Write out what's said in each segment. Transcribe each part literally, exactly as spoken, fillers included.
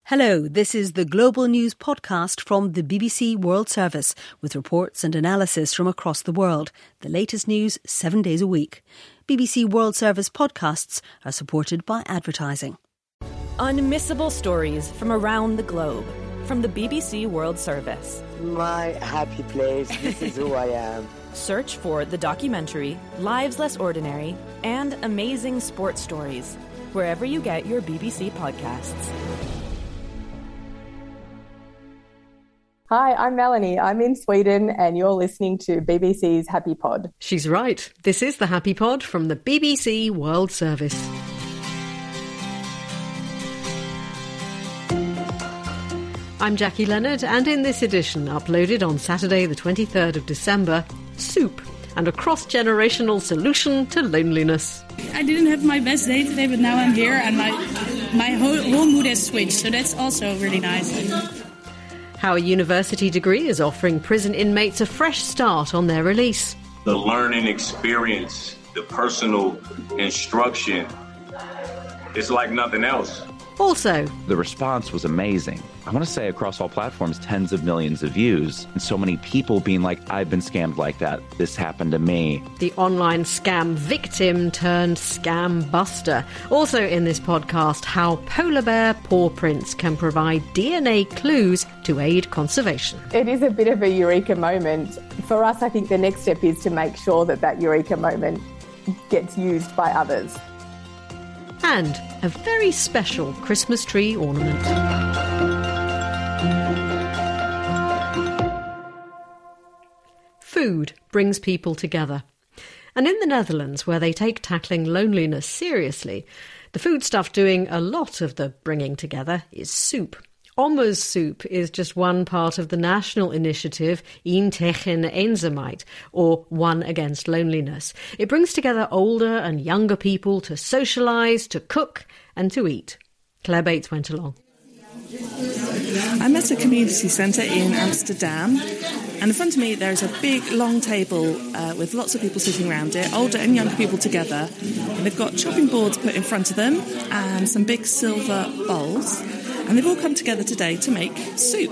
Hello, this is the Global News podcast from the B B C World Service with reports and analysis from across the world. The latest news seven days a week. B B C World Service podcasts are supported by advertising. Unmissable stories from around the globe from the B B C World Service. My happy place, this is who I am. Search for the documentary Lives Less Ordinary and amazing sports stories wherever you get your B B C podcasts. Hi, I'm Melanie. I'm in Sweden and you're listening to B B C's Happy Pod. She's right. This is the Happy Pod from the B B C World Service. I'm Jackie Leonard, and in this edition, uploaded on Saturday the twenty-third of December, soup and a cross-generational solution to loneliness. I didn't have my best day today, but now I'm here and my my whole, whole mood has switched, so that's also really nice. How a university degree is offering prison inmates a fresh start on their release. The learning experience, the personal instruction, it's like nothing else. Also, the response was amazing. I want to say across all platforms, tens of millions of views, and so many people being like, I've been scammed like that. This happened to me. The online scam victim turned scam buster. Also in this podcast, how polar bear paw prints can provide D N A clues to aid conservation. It is a bit of a eureka moment. For us, I think the next step is to make sure that that eureka moment gets used by others. And a very special Christmas tree ornament. Food brings people together. And in the Netherlands, where they take tackling loneliness seriously, the foodstuff doing a lot of the bringing together is soup. Omme's Soup is just one part of the national initiative Een tegen eenzaamheid, or One Against Loneliness. It brings together older and younger people to socialise, to cook and to eat. Claire Bates went along. I'm at a community centre in Amsterdam, and in front of me there's a big long table uh, with lots of people sitting around it, older and younger people together, and they've got chopping boards put in front of them and some big silver bowls. And they've all come together today to make soup.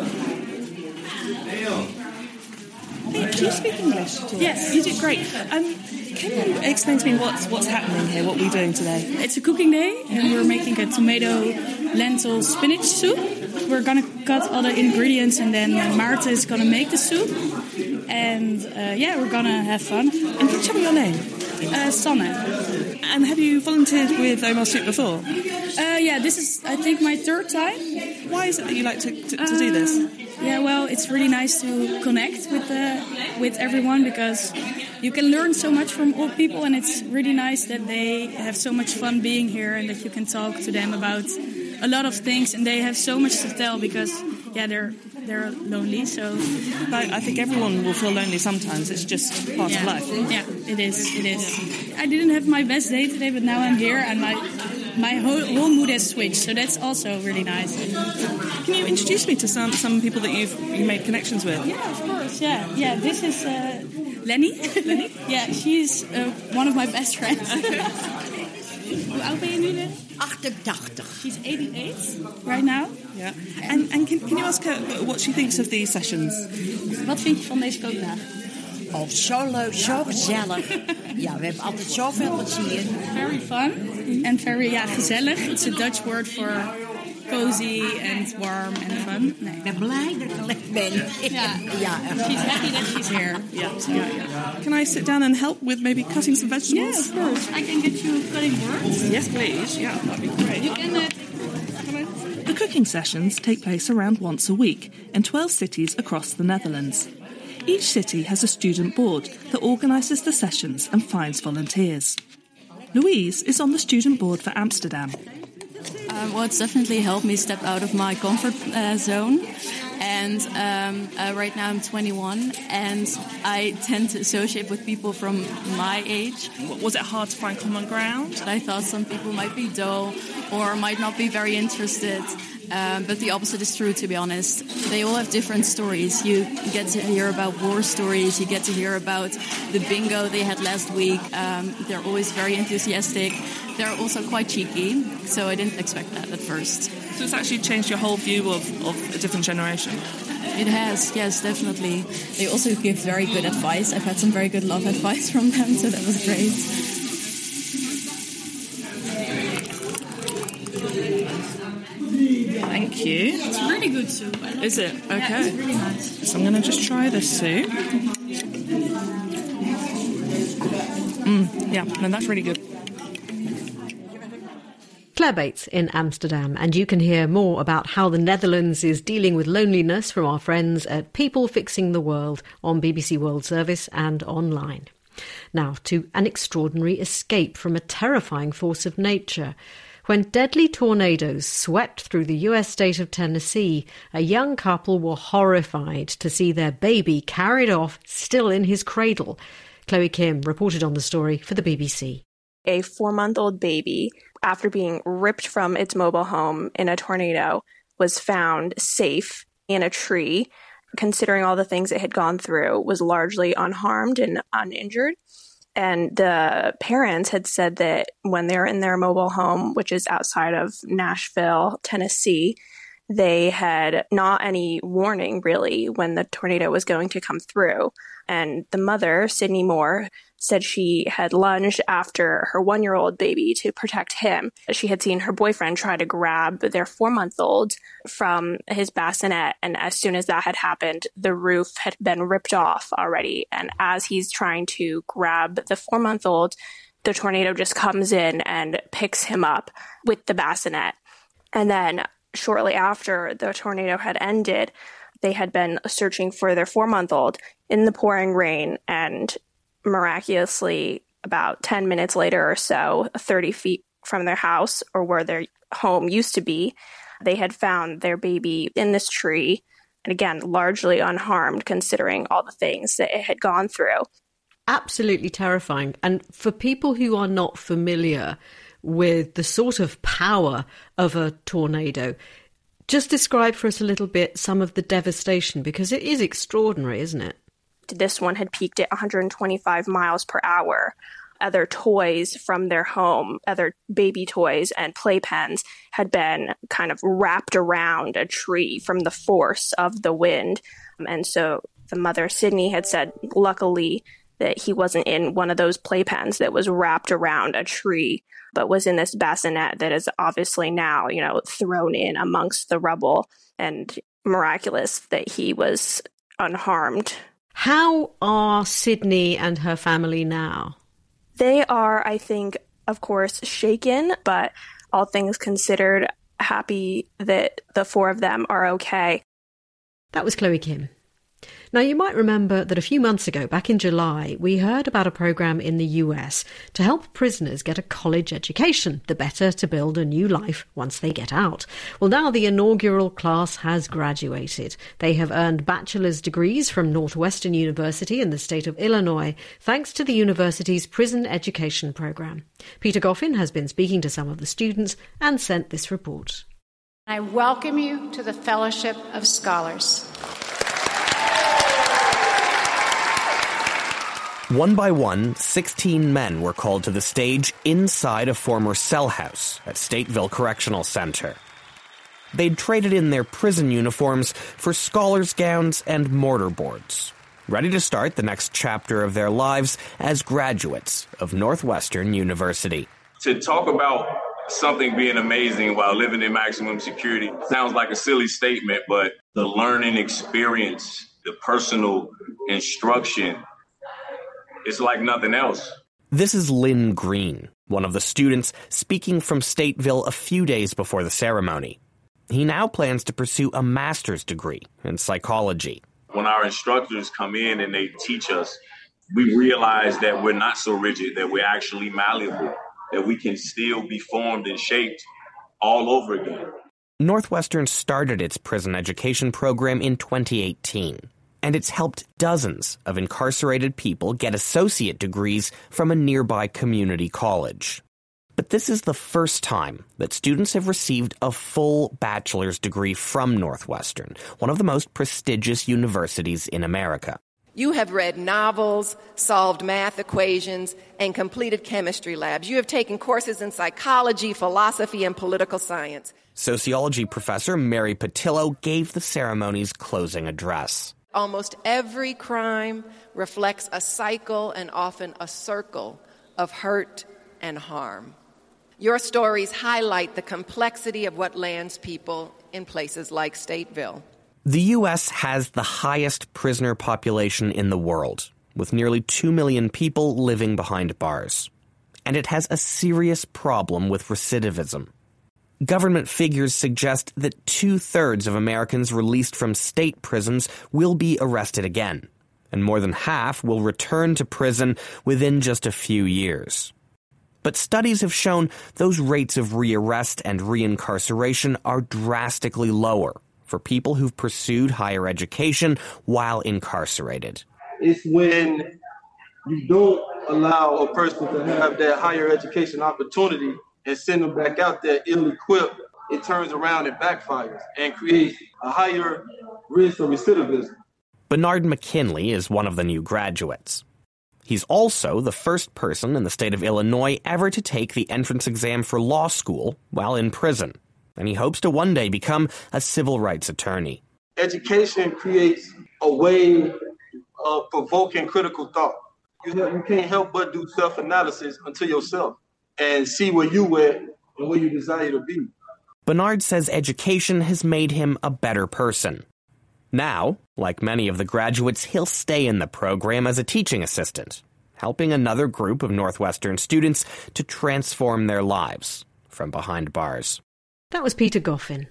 Hey, do you speak English at all? Yes. You do, great. Um, can you explain to me what's, what's happening here, what we're doing today? It's a cooking day and we're making a tomato, lentil, spinach soup. We're going to cut all the ingredients and then Maarten is going to make the soup. And uh, yeah, we're going to have fun. And can you tell me your name? Uh, Sanne. And have you volunteered with Omar Soup before? Uh, yeah, this is, I think, my third time. Why is it that you like to, to, to do this? Um, yeah, well, it's really nice to connect with uh, with everyone because you can learn so much from old people, and it's really nice that they have so much fun being here and that you can talk to them about a lot of things, and they have so much to tell because, yeah, they're they're lonely. So, but I think everyone will feel lonely sometimes. It's just part yeah. of life. Yeah, it is. It is. I didn't have my best day today, but now I'm here, and my my whole, whole mood has switched. So that's also really nice. Can you introduce me to some some people that you've you made connections with? Yeah, of course. Yeah, yeah. This is uh, Lenny. Lenny. Yeah, she's uh, one of my best friends. Hoe oud ben je nu, Lenny? eighty-eight. She's eighty-eight right now. Yeah. And, and can, can you ask her what she thinks of these sessions? Wat vind je van deze kookdag? Oh, zo leuk, zo gezellig. Ja, we hebben altijd zoveel plezier. Very fun and very, ja, gezellig. It's a Dutch word for cozy and warm and fun. Nee. Ik ben blij dat ik er echt ben. Ja, ja. She's happy that she's here. Yeah. Yeah, yeah. Can I sit down and help with maybe cutting some vegetables? Yeah, of course. I can get you cutting boards. Yes, please. Yeah, that'd be great. You can... Uh, The cooking sessions take place around once a week in twelve cities across the Netherlands. Each city has a student board that organises the sessions and finds volunteers. Louise is on the student board for Amsterdam. Um, well, it's definitely helped me step out of my comfort uh, zone. And um, uh, right now I'm twenty-one, and I tend to associate with people from my age. Was it hard to find common ground? I thought some people might be dull or might not be very interested. Um, but the opposite is true, to be honest. They all have different stories. You get to hear about war stories. You get to hear about the bingo they had last week. Um, they're always very enthusiastic. They're also quite cheeky, so I didn't expect that at first. So it's actually changed your whole view of, of a different generation? It has, yes, definitely. They also give very good advice. I've had some very good love advice from them, so that was great. Thank you. It's really good soup. I love Is it? Okay. Yeah, it's really nice. So I'm going to just try this soup. Mm, yeah, no, that's really good. Claire Bates in Amsterdam, and you can hear more about how the Netherlands is dealing with loneliness from our friends at People Fixing the World on B B C World Service and online. Now to an extraordinary escape from a terrifying force of nature. When deadly tornadoes swept through the U S state of Tennessee, a young couple were horrified to see their baby carried off still in his cradle. Chloe Kim reported on the story for the B B C. A four-month-old baby, after being ripped from its mobile home in a tornado, was found safe in a tree. Considering all the things it had gone through, was largely unharmed and uninjured. And the parents had said that when they're in their mobile home, which is outside of Nashville, Tennessee, they had not any warning, really, when the tornado was going to come through. And the mother, Sydney Moore, said she had lunged after her one-year-old baby to protect him. She had seen her boyfriend try to grab their four-month-old from his bassinet, and as soon as that had happened, the roof had been ripped off already. And as he's trying to grab the four-month-old, the tornado just comes in and picks him up with the bassinet. And then shortly after the tornado had ended, they had been searching for their four-month-old in the pouring rain, and miraculously, about ten minutes later or so, thirty feet from their house, or where their home used to be, they had found their baby in this tree, and again, largely unharmed considering all the things that it had gone through. Absolutely terrifying. And for people who are not familiar with the sort of power of a tornado, just describe for us a little bit some of the devastation, because it is extraordinary, isn't it? This one had peaked at one hundred twenty-five miles per hour. Other toys from their home, other baby toys and playpens had been kind of wrapped around a tree from the force of the wind. And so the mother, Sydney, had said, luckily, that he wasn't in one of those playpens that was wrapped around a tree, but was in this bassinet that is obviously now, you know, thrown in amongst the rubble, and miraculous that he was unharmed. How are Sydney and her family now? They are, I think, of course, shaken, but all things considered, happy that the four of them are okay. That was Chloe Kim. Now, you might remember that a few months ago, back in July, we heard about a programme in the U S to help prisoners get a college education, the better to build a new life once they get out. Well, now the inaugural class has graduated. They have earned bachelor's degrees from Northwestern University in the state of Illinois, thanks to the university's prison education programme. Peter Goffin has been speaking to some of the students and sent this report. I welcome you to the Fellowship of Scholars. One by one, sixteen men were called to the stage inside a former cell house at Stateville Correctional Center. They'd traded in their prison uniforms for scholars' gowns and mortarboards, ready to start the next chapter of their lives as graduates of Northwestern University. To talk about something being amazing while living in maximum security sounds like a silly statement, but the learning experience, the personal instruction, it's like nothing else. This is Lynn Green, one of the students speaking from Stateville a few days before the ceremony. He now plans to pursue a master's degree in psychology. When our instructors come in and they teach us, we realize that we're not so rigid, that we're actually malleable, that we can still be formed and shaped all over again. Northwestern started its prison education program in twenty eighteen. And it's helped dozens of incarcerated people get associate degrees from a nearby community college. But this is the first time that students have received a full bachelor's degree from Northwestern, one of the most prestigious universities in America. You have read novels, solved math equations, and completed chemistry labs. You have taken courses in psychology, philosophy, and political science. Sociology professor Mary Patillo gave the ceremony's closing address. Almost every crime reflects a cycle and often a circle of hurt and harm. Your stories highlight the complexity of what lands people in places like Stateville. The U S has the highest prisoner population in the world, with nearly two million people living behind bars. And it has a serious problem with recidivism. Government figures suggest that two-thirds of Americans released from state prisons will be arrested again, and more than half will return to prison within just a few years. But studies have shown those rates of rearrest and reincarceration are drastically lower for people who've pursued higher education while incarcerated. It's when you don't allow a person to have that higher education opportunity and send them back out there ill-equipped, it turns around and backfires and creates a higher risk of recidivism. Bernard McKinley is one of the new graduates. He's also the first person in the state of Illinois ever to take the entrance exam for law school while in prison, and he hopes to one day become a civil rights attorney. Education creates a way of provoking critical thought. You, have, you can't help but do self-analysis unto yourself and see where you at and where you desire to be. Bernard says education has made him a better person. Now, like many of the graduates, he'll stay in the program as a teaching assistant, helping another group of Northwestern students to transform their lives from behind bars. That was Peter Goffin.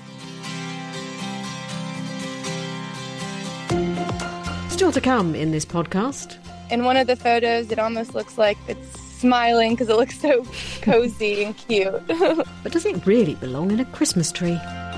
Still to come in this podcast. In one of the photos, it almost looks like it's smiling because it looks so cozy and cute. But does it really belong in a Christmas tree?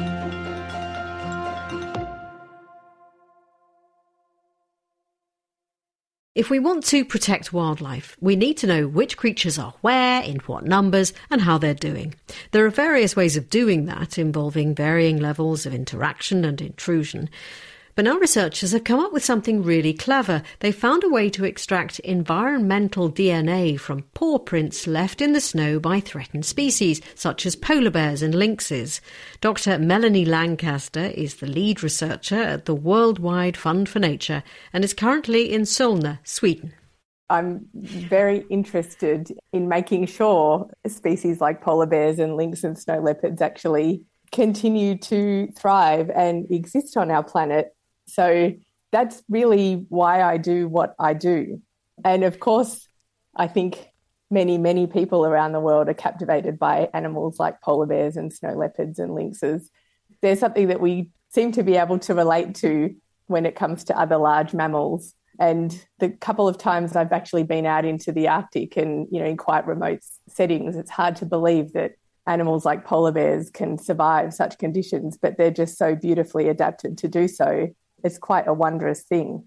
If we want to protect wildlife, we need to know which creatures are where, in what numbers, and how they're doing. There are various ways of doing that, involving varying levels of interaction and intrusion. But now researchers have come up with something really clever. They found a way to extract environmental D N A from paw prints left in the snow by threatened species, such as polar bears and lynxes. Doctor Melanie Lancaster is the lead researcher at the Worldwide Fund for Nature and is currently in Solna, Sweden. I'm very interested in making sure species like polar bears and lynx and snow leopards actually continue to thrive and exist on our planet. So that's really why I do what I do. And of course, I think many, many people around the world are captivated by animals like polar bears and snow leopards and lynxes. There's something that we seem to be able to relate to when it comes to other large mammals. And the couple of times I've actually been out into the Arctic and, you know, in quite remote settings, it's hard to believe that animals like polar bears can survive such conditions, but they're just so beautifully adapted to do so. It's quite a wondrous thing.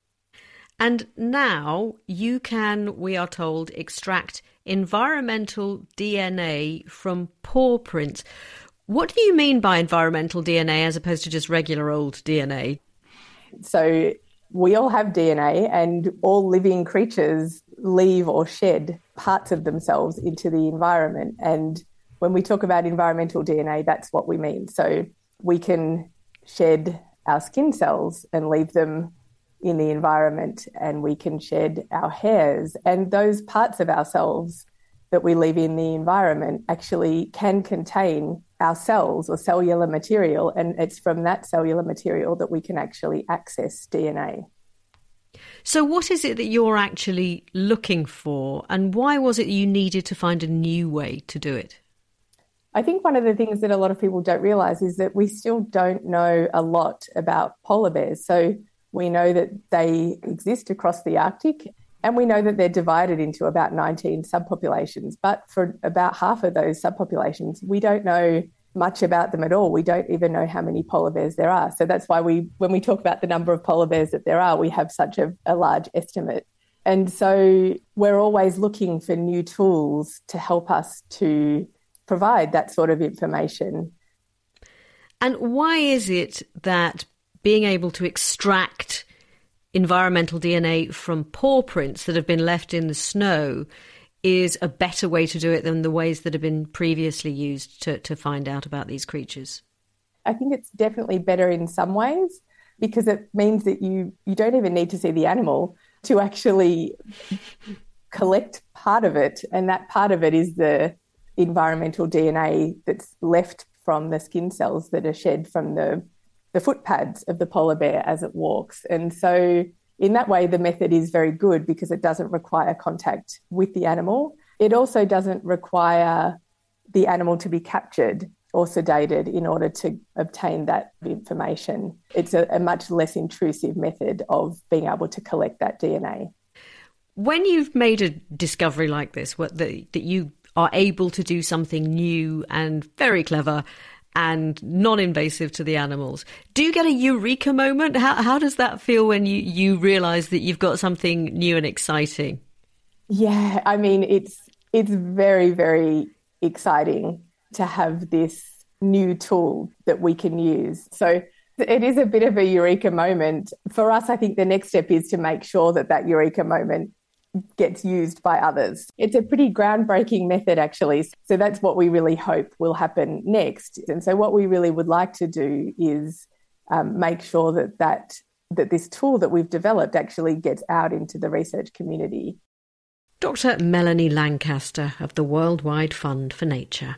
And now you can, we are told, extract environmental D N A from paw prints. What do you mean by environmental D N A as opposed to just regular old D N A? So we all have D N A, and all living creatures leave or shed parts of themselves into the environment. And when we talk about environmental D N A, that's what we mean. So we can shed our skin cells and leave them in the environment, and we can shed our hairs. And those parts of ourselves that we leave in the environment actually can contain our cells or cellular material, and it's from that cellular material that we can actually access D N A. So what is it that you're actually looking for, and why was it you needed to find a new way to do it? I think one of the things that a lot of people don't realise is that we still don't know a lot about polar bears. So we know that they exist across the Arctic, and we know that they're divided into about nineteen subpopulations. But for about half of those subpopulations, we don't know much about them at all. We don't even know how many polar bears there are. So that's why we, when we talk about the number of polar bears that there are, we have such a, a large estimate. And so we're always looking for new tools to help us to provide that sort of information. And why is it that being able to extract environmental D N A from paw prints that have been left in the snow is a better way to do it than the ways that have been previously used to, to find out about these creatures? I think it's definitely better in some ways because it means that you, you don't even need to see the animal to actually collect part of it. And that part of it is the environmental D N A that's left from the skin cells that are shed from the, the foot pads of the polar bear as it walks. And so in that way, the method is very good because it doesn't require contact with the animal. It also doesn't require the animal to be captured or sedated in order to obtain that information. It's a, a much less intrusive method of being able to collect that D N A. When you've made a discovery like this, what the, that you are able to do something new and very clever and non-invasive to the animals, do you get a eureka moment? How, how does that feel when you, you realise that you've got something new and exciting? Yeah, I mean, it's it's very, very exciting to have this new tool that we can use. So it is a bit of a eureka moment. For us, I think the next step is to make sure that that eureka moment gets used by others. It's a pretty groundbreaking method, actually. So that's what we really hope will happen next. And so what we really would like to do is um, make sure that, that that this tool that we've developed actually gets out into the research community. Doctor Melanie Lancaster of the Worldwide Fund for Nature.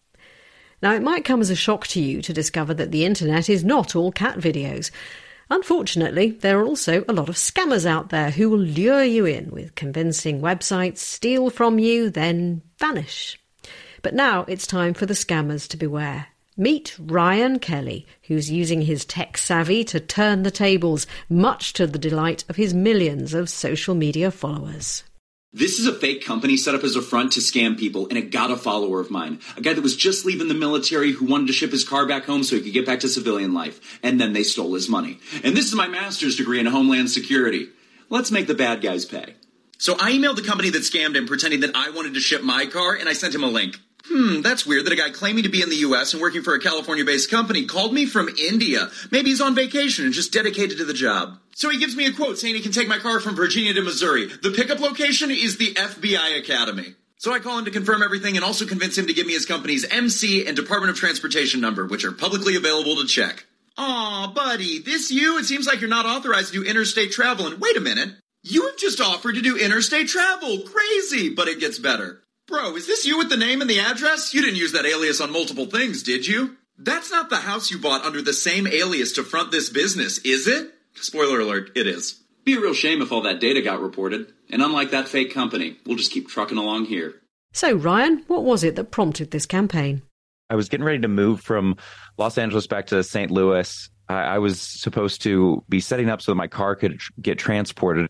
Now, it might come as a shock to you to discover that the internet is not all cat videos. Unfortunately, there are also a lot of scammers out there who will lure you in with convincing websites, steal from you, then vanish. But now it's time for the scammers to beware. Meet Ryan Kelly, who's using his tech savvy to turn the tables, much to the delight of his millions of social media followers. This is a fake company set up as a front to scam people, and it got a follower of mine. A guy that was just leaving the military who wanted to ship his car back home so he could get back to civilian life. And then they stole his money. And this is my master's degree in Homeland Security. Let's make the bad guys pay. So I emailed the company that scammed him pretending that I wanted to ship my car, and I sent him a link. Hmm, that's weird that a guy claiming to be in the U S and working for a California-based company called me from India. Maybe he's on vacation and just dedicated to the job. So he gives me a quote saying he can take my car from Virginia to Missouri. The pickup location is the F B I Academy. So I call him to confirm everything and also convince him to give me his company's M C and Department of Transportation number, which are publicly available to check. Aw, buddy, this you? It seems like you're not authorized to do interstate travel. And wait a minute, you have just offered to do interstate travel. Crazy, but it gets better. Bro, is this you with the name and the address? You didn't use that alias on multiple things, did you? That's not the house you bought under the same alias to front this business, is it? Spoiler alert, it is. Be a real shame if all that data got reported. And unlike that fake company, we'll just keep trucking along here. So, Ryan, what was it that prompted this campaign? I was getting ready to move from Los Angeles back to Saint Louis. I, I was supposed to be setting up so that my car could tr- get transported.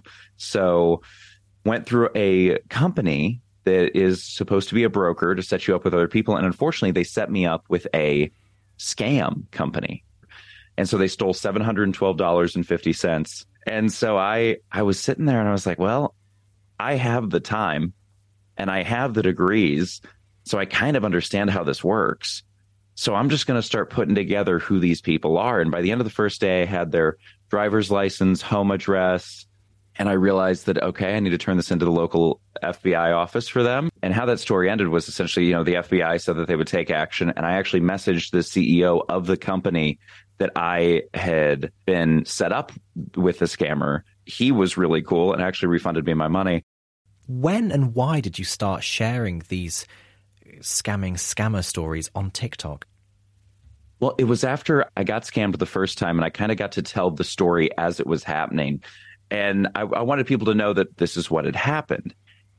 So went through a company that is supposed to be a broker to set you up with other people. And unfortunately, they set me up with a scam company. And so they stole seven hundred twelve dollars and fifty cents. And so I, I was sitting there and I was like, well, I have the time and I have the degrees. So I kind of understand how this works. So I'm just going to start putting together who these people are. And by the end of the first day, I had their driver's license, home address. And I realized that, okay, I need to turn this into the local F B I office for them. And how that story ended was essentially, you know, the F B I said that they would take action. And I actually messaged the C E O of the company that I had been set up with the scammer. He was really cool and actually refunded me my money. When and why did you start sharing these scamming scammer stories on TikTok? Well, it was after I got scammed the first time and I kind of got to tell the story as it was happening. And I, I wanted people to know that this is what had happened.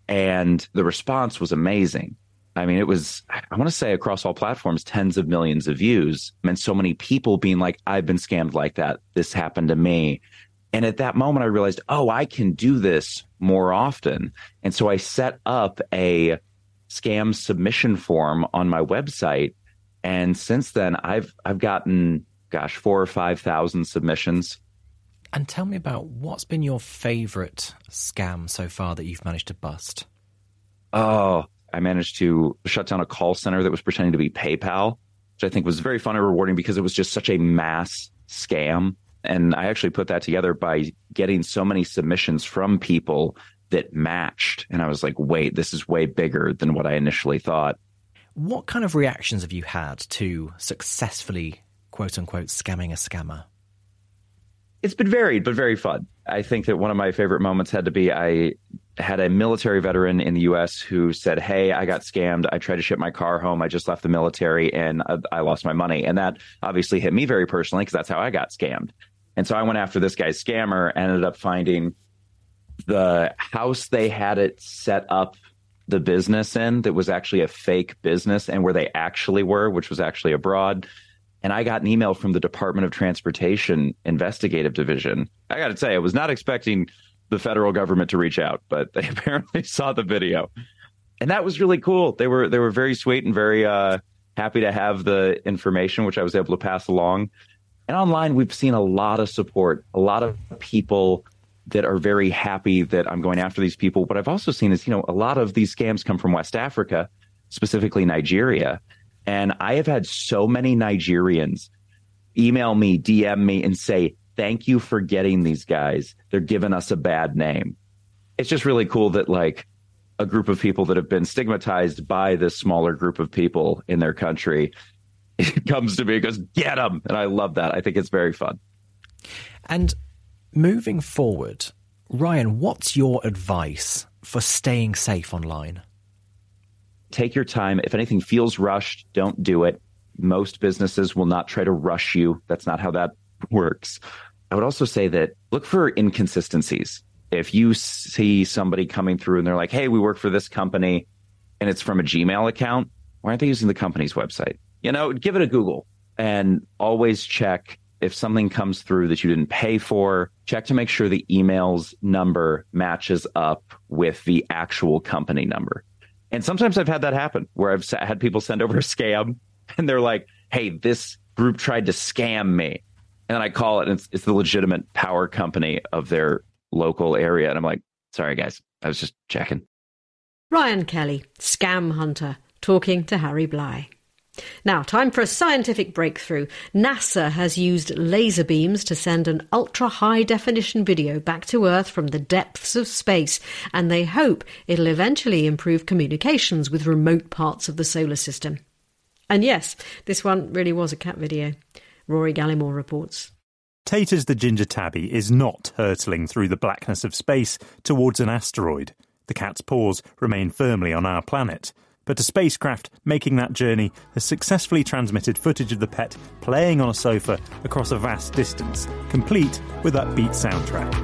And the response was amazing. I mean, it was, I want to say across all platforms, tens of millions of views. And so many people being like, I've been scammed like that. This happened to me. And at that moment, I realized, oh, I can do this more often. And so I set up a scam submission form on my website. And since then, I've I've gotten, gosh, four or five thousand submissions. And tell me about what's been your favourite scam so far that you've managed to bust? Oh, I managed to shut down a call center that was pretending to be PayPal, which I think was very fun and rewarding because it was just such a mass scam. And I actually put that together by getting so many submissions from people that matched. And I was like, wait, this is way bigger than what I initially thought. What kind of reactions have you had to successfully, quote unquote, scamming a scammer? It's been varied, but very fun. I think that one of my favorite moments had to be I had a military veteran in the U S who said, hey, I got scammed. I tried to ship my car home. I just left the military and I, I lost my money. And that obviously hit me very personally because that's how I got scammed. And so I went after this guy's scammer and ended up finding the house they had it set up the business in that was actually a fake business and where they actually were, which was actually abroad. And I got an email from the Department of Transportation Investigative Division. I got to say, I was not expecting the federal government to reach out, but they apparently saw the video. And that was really cool. They were they were very sweet and very uh, happy to have the information, which I was able to pass along. And online, we've seen a lot of support, a lot of people that are very happy that I'm going after these people. What I've also seen is, you know, a lot of these scams come from West Africa, specifically Nigeria. And I have had so many Nigerians email me, D M me, and say, thank you for getting these guys. They're giving us a bad name. It's just really cool that, like, a group of people that have been stigmatized by this smaller group of people in their country it comes to me and goes, get them. And I love that. I think it's very fun. And moving forward, Ryan, what's your advice for staying safe online? Take your time. If anything feels rushed, don't do it. Most businesses will not try to rush you. That's not how that works. I would also say that look for inconsistencies. If you see somebody coming through and they're like, hey, we work for this company and it's from a Gmail account, why aren't they using the company's website? You know, give it a Google and always check if something comes through that you didn't pay for. Check to make sure the email's number matches up with the actual company number. And sometimes I've had that happen where I've had people send over a scam and they're like, hey, this group tried to scam me. And then I call it and it's, it's the legitimate power company of their local area. And I'm like, sorry, guys, I was just checking. Ryan Kelly, scam hunter, talking to Harry Bly. Now, time for a scientific breakthrough. NASA has used laser beams to send an ultra-high-definition video back to Earth from the depths of space, and they hope it'll eventually improve communications with remote parts of the solar system. And yes, this one really was a cat video. Rory Gallimore reports. Taters the ginger tabby is not hurtling through the blackness of space towards an asteroid. The cat's paws remain firmly on our planet. But a spacecraft making that journey has successfully transmitted footage of the pet playing on a sofa across a vast distance, complete with upbeat soundtrack.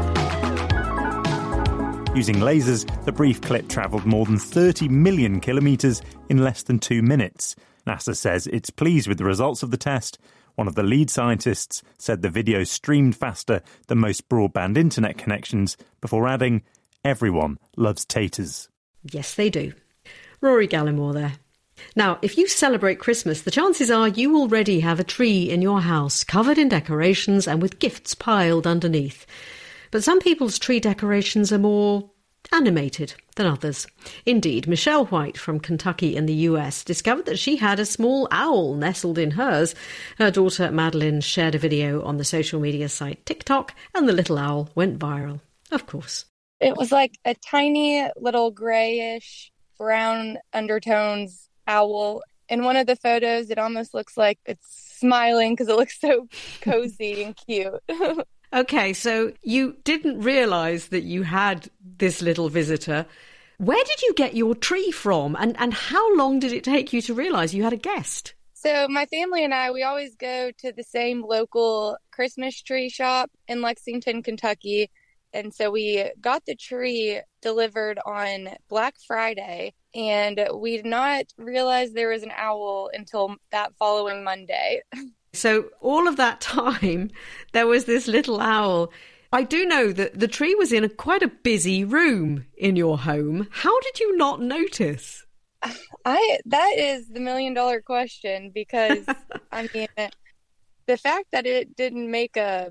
Using lasers, the brief clip travelled more than thirty million kilometres in less than two minutes. NASA says it's pleased with the results of the test. One of the lead scientists said the video streamed faster than most broadband internet connections, before adding, everyone loves taters. Yes, they do. Rory Gallimore there. Now, if you celebrate Christmas, the chances are you already have a tree in your house, covered in decorations and with gifts piled underneath. But some people's tree decorations are more animated than others. Indeed, Michelle White from Kentucky in the U S discovered that she had a small owl nestled in hers. Her daughter Madeline shared a video on the social media site TikTok, and the little owl went viral. Of course. It was like a tiny little grayish brown undertones owl. In one of the photos, it almost looks like it's smiling because it looks so cozy and cute. Okay, so you didn't realise that you had this little visitor. Where did you get your tree from? And, and how long did it take you to realise you had a guest? So my family and I, we always go to the same local Christmas tree shop in Lexington, Kentucky. And so we got the tree delivered on Black Friday, and we did not realize there was an owl until that following Monday. So all of that time, there was this little owl. I do know that the tree was in a quite a busy room in your home. How did you not notice? I that is the million dollar question, because I mean, the fact that it didn't make a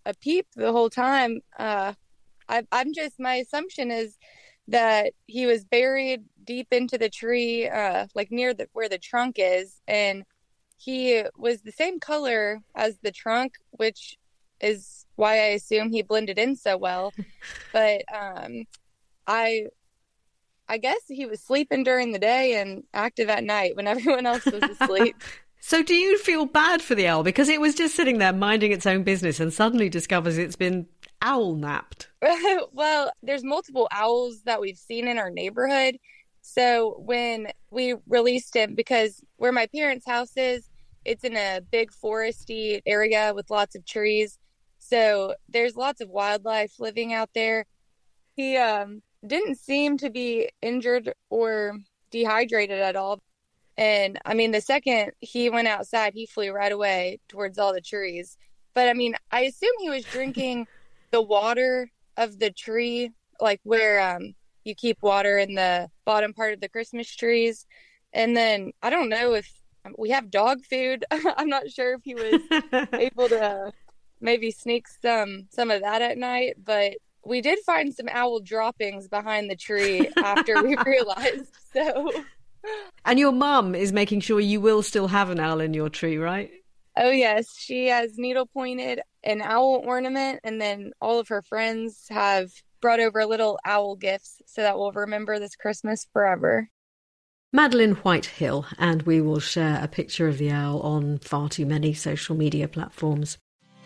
a peep the whole time. Uh, I, I'm just, my assumption is that he was buried deep into the tree, uh, like near the, where the trunk is. And he was the same color as the trunk, which is why I assume he blended in so well. But um, I, I guess he was sleeping during the day and active at night when everyone else was asleep. So do you feel bad for the owl? Because it was just sitting there minding its own business and suddenly discovers it's been owl napped. Well, there's multiple owls that we've seen in our neighborhood. So when we released him, because where my parents' house is, it's in a big foresty area with lots of trees. So there's lots of wildlife living out there. He um, didn't seem to be injured or dehydrated at all. And I mean, the second he went outside, he flew right away towards all the trees. But I mean, I assume he was drinking the water of the tree, like where um, you keep water in the bottom part of the Christmas trees. And then I don't know if we have dog food. I'm not sure if he was able to maybe sneak some some of that at night. But we did find some owl droppings behind the tree after we realized. So. And your mum is making sure you will still have an owl in your tree, right? Oh, yes. She has needle-pointed an owl ornament, and then all of her friends have brought over little owl gifts so that we'll remember this Christmas forever. Madeline Whitehill, and we will share a picture of the owl on far too many social media platforms.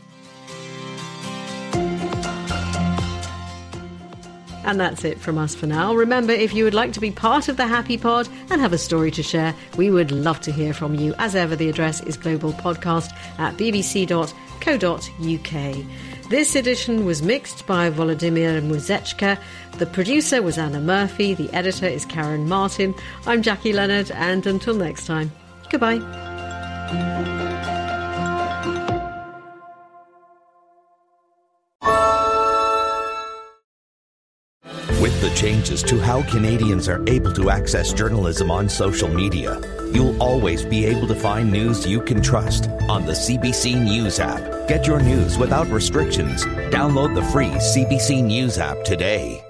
And that's it from us for now. Remember, if you would like to be part of the Happy Pod and have a story to share, we would love to hear from you. As ever, the address is globalpodcast at b b c dot co dot u k. This edition was mixed by Volodymyr Muzechka. The producer was Anna Murphy. The editor is Karen Martin. I'm Jackie Leonard, and until next time, goodbye. With the changes to how Canadians are able to access journalism on social media, you'll always be able to find news you can trust on the C B C News app. Get your news without restrictions. Download the free C B C News app today.